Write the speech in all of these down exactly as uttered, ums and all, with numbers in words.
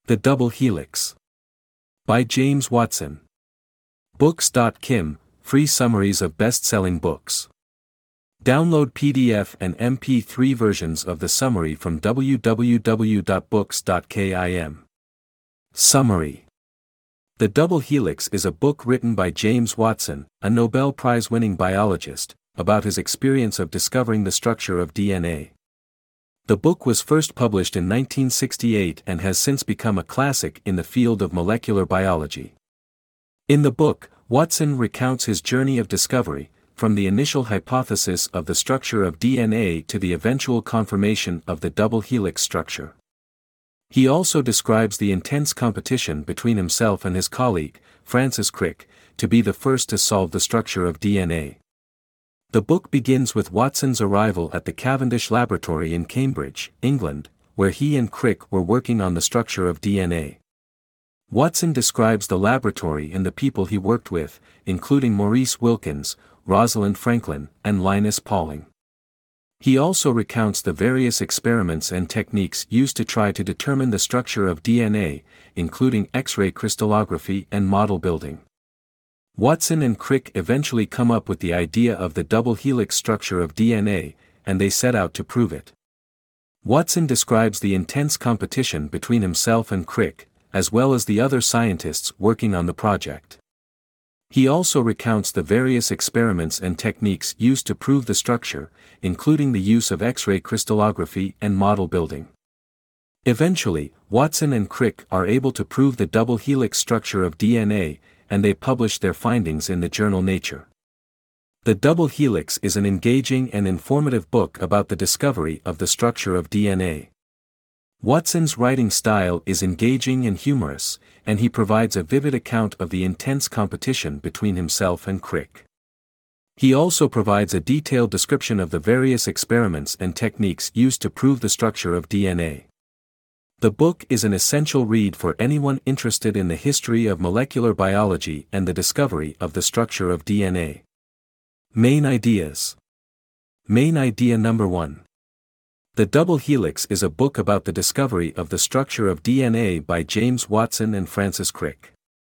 The Double Helix. By James Watson. Books dot kim, free summaries of best-selling books. Download P D F and M P three versions of the summary from w w w dot books dot kim. Summary. The Double Helix is a book written by James Watson, a Nobel Prize-winning biologist, about his experience of discovering the structure of D N A. The book was first published in nineteen sixty-eight and has since become a classic in the field of molecular biology. In the book, Watson recounts his journey of discovery, from the initial hypothesis of the structure of D N A to the eventual confirmation of the double helix structure. He also describes the intense competition between himself and his colleague, Francis Crick, to be the first to solve the structure of D N A. The book begins with Watson's arrival at the Cavendish Laboratory in Cambridge, England, where he and Crick were working on the structure of D N A. Watson describes the laboratory and the people he worked with, including Maurice Wilkins, Rosalind Franklin, and Linus Pauling. He also recounts the various experiments and techniques used to try to determine the structure of D N A, including X-ray crystallography and model building. Watson and Crick eventually come up with the idea of the double helix structure of D N A, and they set out to prove it. Watson describes the intense competition between himself and Crick, as well as the other scientists working on the project. He also recounts the various experiments and techniques used to prove the structure, including the use of X-ray crystallography and model building. Eventually, Watson and Crick are able to prove the double helix structure of D N A, and they publish their findings in the journal Nature. The Double Helix is an engaging and informative book about the discovery of the structure of D N A. Watson's writing style is engaging and humorous, and he provides a vivid account of the intense competition between himself and Crick. He also provides a detailed description of the various experiments and techniques used to prove the structure of D N A. The book is an essential read for anyone interested in the history of molecular biology and the discovery of the structure of D N A. Main ideas. Main idea number one. The Double Helix is a book about the discovery of the structure of D N A by James Watson and Francis Crick.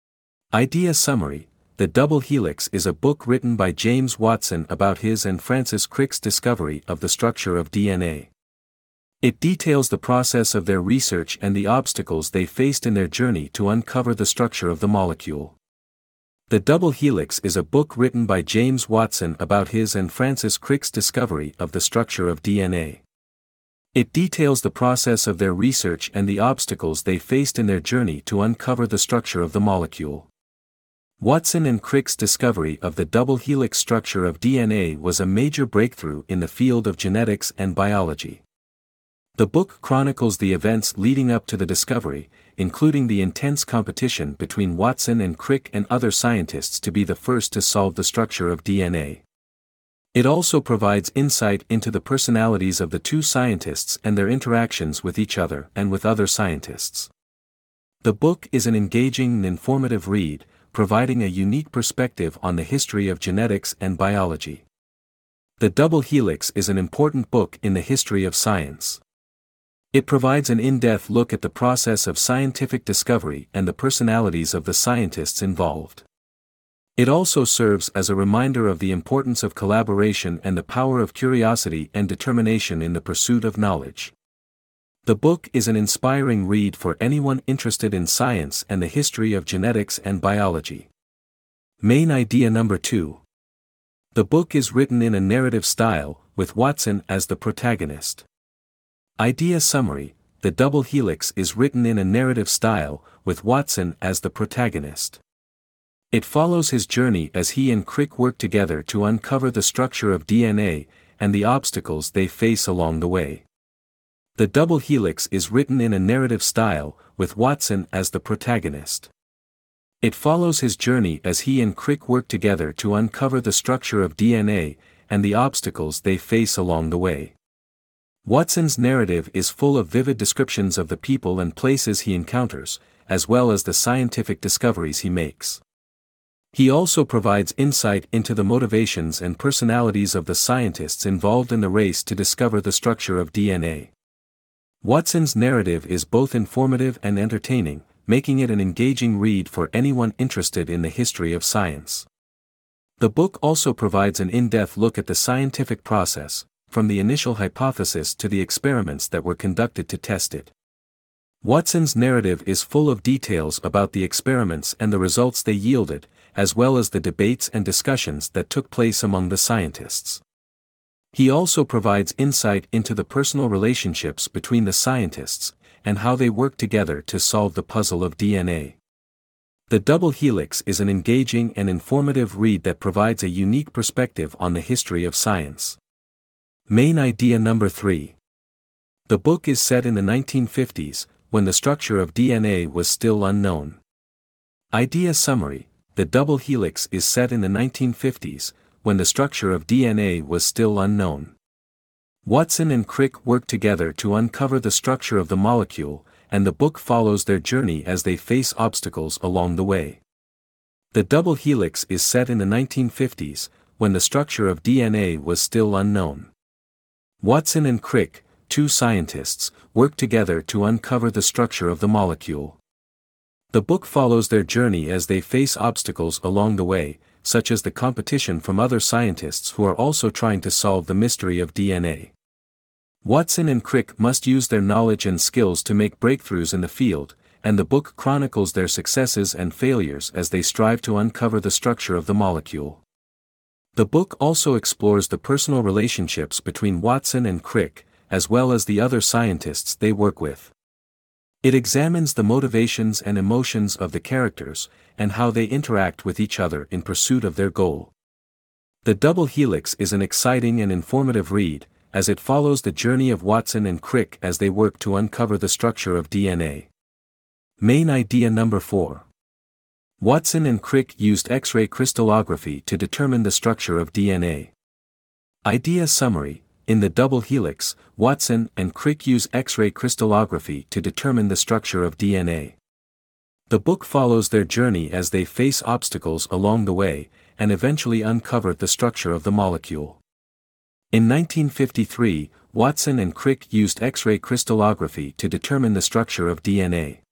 Idea summary. The Double Helix is a book written by James Watson about his and Francis Crick's discovery of the structure of D N A. It details the process of their research and the obstacles they faced in their journey to uncover the structure of the molecule. The Double Helix is a book written by James Watson about his and Francis Crick's discovery of the structure of D N A. It details the process of their research and the obstacles they faced in their journey to uncover the structure of the molecule. Watson and Crick's discovery of the double helix structure of D N A was a major breakthrough in the field of genetics and biology. The book chronicles the events leading up to the discovery, including the intense competition between Watson and Crick and other scientists to be the first to solve the structure of D N A. It also provides insight into the personalities of the two scientists and their interactions with each other and with other scientists. The book is an engaging and informative read, providing a unique perspective on the history of genetics and biology. The Double Helix is an important book in the history of science. It provides an in-depth look at the process of scientific discovery and the personalities of the scientists involved. It also serves as a reminder of the importance of collaboration and the power of curiosity and determination in the pursuit of knowledge. The book is an inspiring read for anyone interested in science and the history of genetics and biology. Main idea number two. The book is written in a narrative style, with Watson as the protagonist. Idea summary. The Double Helix is written in a narrative style, with Watson as the protagonist. It follows his journey as he and Crick work together to uncover the structure of D N A, and the obstacles they face along the way. The Double Helix is written in a narrative style, with Watson as the protagonist. It follows his journey as he and Crick work together to uncover the structure of D N A, and the obstacles they face along the way. Watson's narrative is full of vivid descriptions of the people and places he encounters, as well as the scientific discoveries he makes. He also provides insight into the motivations and personalities of the scientists involved in the race to discover the structure of D N A. Watson's narrative is both informative and entertaining, making it an engaging read for anyone interested in the history of science. The book also provides an in-depth look at the scientific process, from the initial hypothesis to the experiments that were conducted to test it. Watson's narrative is full of details about the experiments and the results they yielded, as well as the debates and discussions that took place among the scientists. He also provides insight into the personal relationships between the scientists, and how they work together to solve the puzzle of D N A. The Double Helix is an engaging and informative read that provides a unique perspective on the history of science. Main idea number three. The book is set in the nineteen fifties, when the structure of D N A was still unknown. Idea summary. The Double Helix is set in the nineteen fifties, when the structure of D N A was still unknown. Watson and Crick work together to uncover the structure of the molecule, and the book follows their journey as they face obstacles along the way. The Double Helix is set in the nineteen fifties, when the structure of D N A was still unknown. Watson and Crick, two scientists, work together to uncover the structure of the molecule. The book follows their journey as they face obstacles along the way, such as the competition from other scientists who are also trying to solve the mystery of D N A. Watson and Crick must use their knowledge and skills to make breakthroughs in the field, and the book chronicles their successes and failures as they strive to uncover the structure of the molecule. The book also explores the personal relationships between Watson and Crick, as well as the other scientists they work with. It examines the motivations and emotions of the characters, and how they interact with each other in pursuit of their goal. The Double Helix is an exciting and informative read, as it follows the journey of Watson and Crick as they work to uncover the structure of D N A. Main idea number four. Watson and Crick used X-ray crystallography to determine the structure of D N A. Idea summary. In the Double Helix, Watson and Crick use X-ray crystallography to determine the structure of D N A. The book follows their journey as they face obstacles along the way, and eventually uncover the structure of the molecule. In nineteen fifty-three, Watson and Crick used X-ray crystallography to determine the structure of D N A.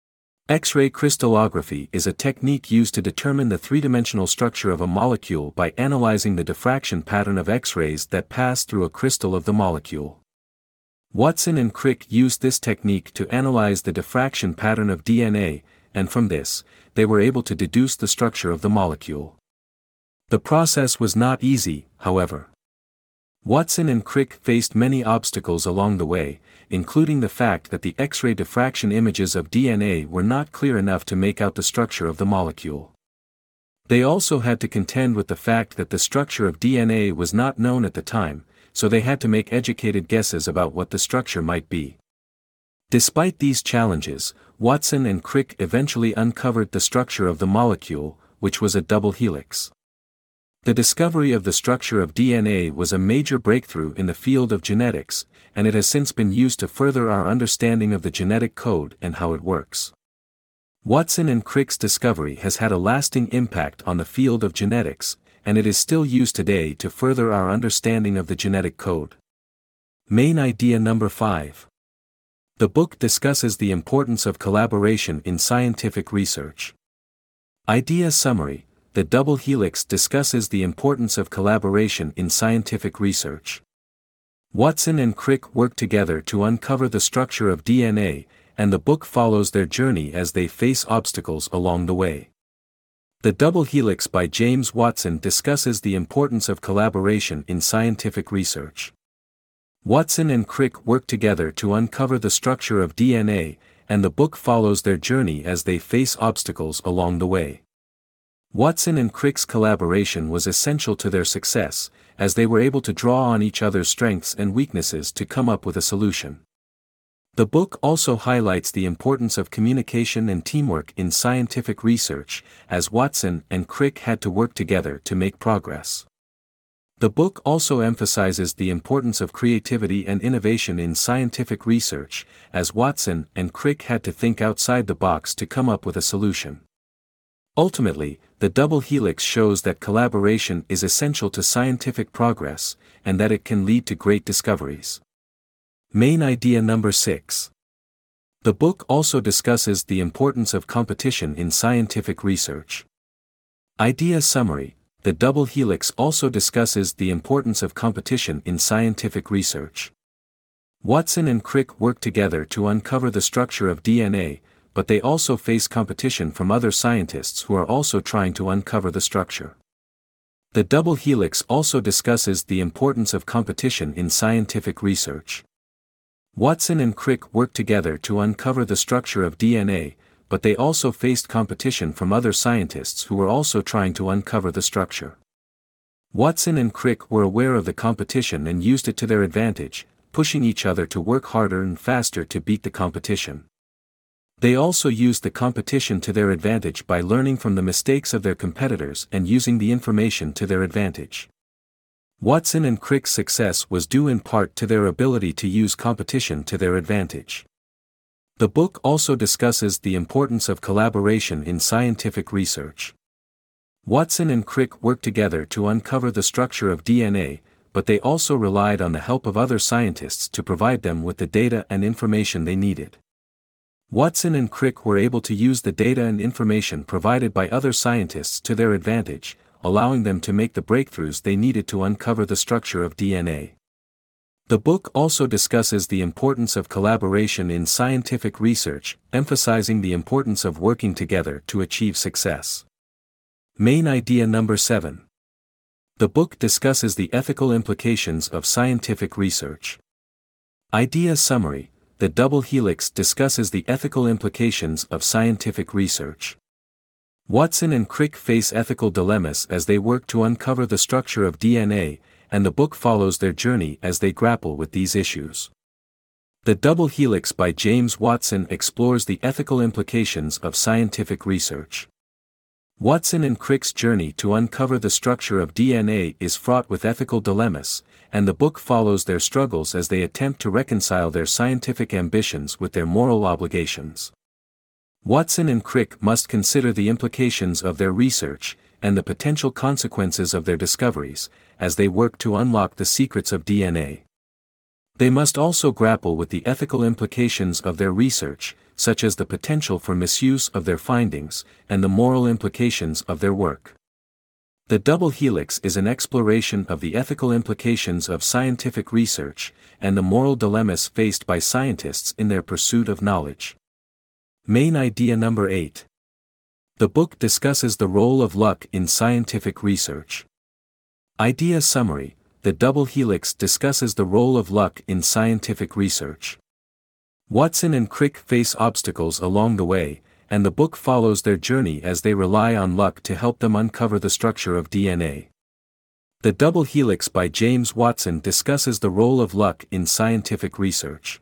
X-ray crystallography is a technique used to determine the three-dimensional structure of a molecule by analyzing the diffraction pattern of X-rays that pass through a crystal of the molecule. Watson and Crick used this technique to analyze the diffraction pattern of D N A, and from this, they were able to deduce the structure of the molecule. The process was not easy, however. Watson and Crick faced many obstacles along the way, including the fact that the X-ray diffraction images of D N A were not clear enough to make out the structure of the molecule. They also had to contend with the fact that the structure of D N A was not known at the time, so they had to make educated guesses about what the structure might be. Despite these challenges, Watson and Crick eventually uncovered the structure of the molecule, which was a double helix. The discovery of the structure of D N A was a major breakthrough in the field of genetics, and it has since been used to further our understanding of the genetic code and how it works. Watson and Crick's discovery has had a lasting impact on the field of genetics, and it is still used today to further our understanding of the genetic code. Main idea number five. The book discusses the importance of collaboration in scientific research. Idea summary. The Double Helix discusses the importance of collaboration in scientific research. Watson and Crick work together to uncover the structure of D N A, and the book follows their journey as they face obstacles along the way. The Double Helix by James Watson discusses the importance of collaboration in scientific research. Watson and Crick work together to uncover the structure of D N A, and the book follows their journey as they face obstacles along the way. Watson and Crick's collaboration was essential to their success, as they were able to draw on each other's strengths and weaknesses to come up with a solution. The book also highlights the importance of communication and teamwork in scientific research, as Watson and Crick had to work together to make progress. The book also emphasizes the importance of creativity and innovation in scientific research, as Watson and Crick had to think outside the box to come up with a solution. Ultimately, the Double Helix shows that collaboration is essential to scientific progress, and that it can lead to great discoveries. Main idea number six. The book also discusses the importance of competition in scientific research. Idea summary. The double helix also discusses the importance of competition in scientific research. Watson and Crick work together to uncover the structure of D N A, but they also face competition from other scientists who are also trying to uncover the structure. The double helix also discusses the importance of competition in scientific research. Watson and Crick worked together to uncover the structure of D N A, but they also faced competition from other scientists who were also trying to uncover the structure. Watson and Crick were aware of the competition and used it to their advantage, pushing each other to work harder and faster to beat the competition. They also used the competition to their advantage by learning from the mistakes of their competitors and using the information to their advantage. Watson and Crick's success was due in part to their ability to use competition to their advantage. The book also discusses the importance of collaboration in scientific research. Watson and Crick worked together to uncover the structure of D N A, but they also relied on the help of other scientists to provide them with the data and information they needed. Watson and Crick were able to use the data and information provided by other scientists to their advantage, allowing them to make the breakthroughs they needed to uncover the structure of D N A. The book also discusses the importance of collaboration in scientific research, emphasizing the importance of working together to achieve success. Main idea number seven. The book discusses the ethical implications of scientific research. Idea summary. The double helix discusses the ethical implications of scientific research. Watson and Crick face ethical dilemmas as they work to uncover the structure of D N A, and the book follows their journey as they grapple with these issues. The Double Helix by James Watson explores the ethical implications of scientific research. Watson and Crick's journey to uncover the structure of D N A is fraught with ethical dilemmas, and the book follows their struggles as they attempt to reconcile their scientific ambitions with their moral obligations. Watson and Crick must consider the implications of their research, and the potential consequences of their discoveries, as they work to unlock the secrets of D N A. They must also grapple with the ethical implications of their research, such as the potential for misuse of their findings, and the moral implications of their work. The Double Helix is an exploration of the ethical implications of scientific research, and the moral dilemmas faced by scientists in their pursuit of knowledge. Main idea number eight. The book discusses the role of luck in scientific research. Idea summary. The Double Helix discusses the role of luck in scientific research. Watson and Crick face obstacles along the way, and the book follows their journey as they rely on luck to help them uncover the structure of D N A. The Double Helix by James Watson discusses the role of luck in scientific research.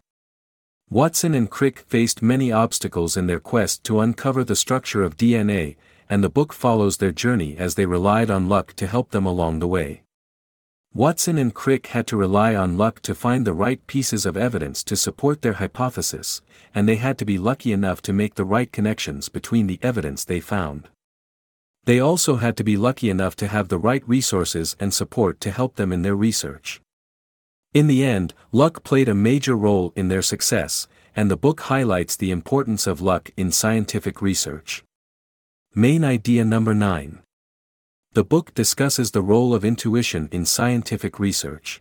Watson and Crick faced many obstacles in their quest to uncover the structure of D N A, and the book follows their journey as they relied on luck to help them along the way. Watson and Crick had to rely on luck to find the right pieces of evidence to support their hypothesis, and they had to be lucky enough to make the right connections between the evidence they found. They also had to be lucky enough to have the right resources and support to help them in their research. In the end, luck played a major role in their success, and the book highlights the importance of luck in scientific research. Main idea number nine. The book discusses the role of intuition in scientific research.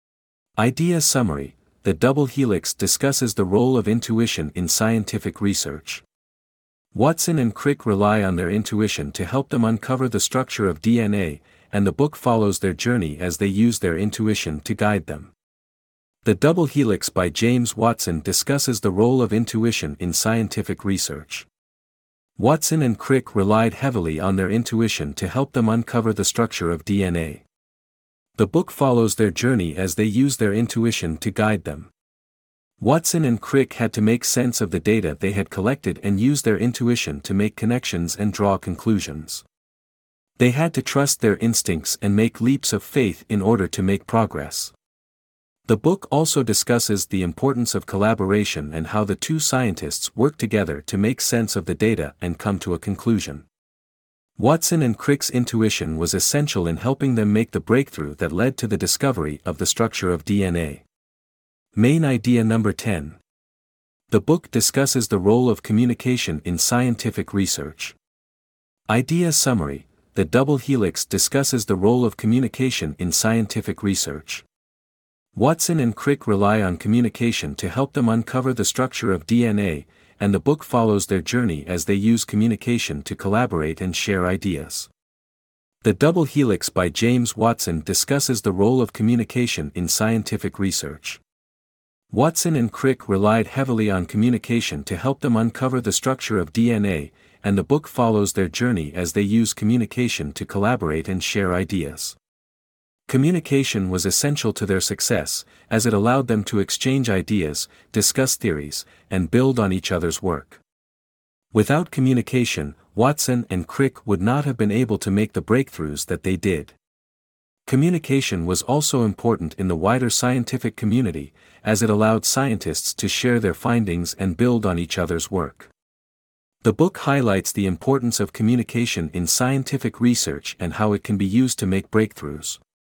Idea summary. The Double Helix discusses the role of intuition in scientific research. Watson and Crick rely on their intuition to help them uncover the structure of D N A, and the book follows their journey as they use their intuition to guide them. The Double Helix by James Watson discusses the role of intuition in scientific research. Watson and Crick relied heavily on their intuition to help them uncover the structure of D N A. The book follows their journey as they use their intuition to guide them. Watson and Crick had to make sense of the data they had collected and use their intuition to make connections and draw conclusions. They had to trust their instincts and make leaps of faith in order to make progress. The book also discusses the importance of collaboration and how the two scientists work together to make sense of the data and come to a conclusion. Watson and Crick's intuition was essential in helping them make the breakthrough that led to the discovery of the structure of D N A. Main idea number ten. The book discusses the role of communication in scientific research. Idea summary: the double helix discusses the role of communication in scientific research. Watson and Crick rely on communication to help them uncover the structure of D N A, and the book follows their journey as they use communication to collaborate and share ideas. The Double Helix by James Watson discusses the role of communication in scientific research. Watson and Crick relied heavily on communication to help them uncover the structure of D N A, and the book follows their journey as they use communication to collaborate and share ideas. Communication was essential to their success, as it allowed them to exchange ideas, discuss theories, and build on each other's work. Without communication, Watson and Crick would not have been able to make the breakthroughs that they did. Communication was also important in the wider scientific community, as it allowed scientists to share their findings and build on each other's work. The book highlights the importance of communication in scientific research and how it can be used to make breakthroughs.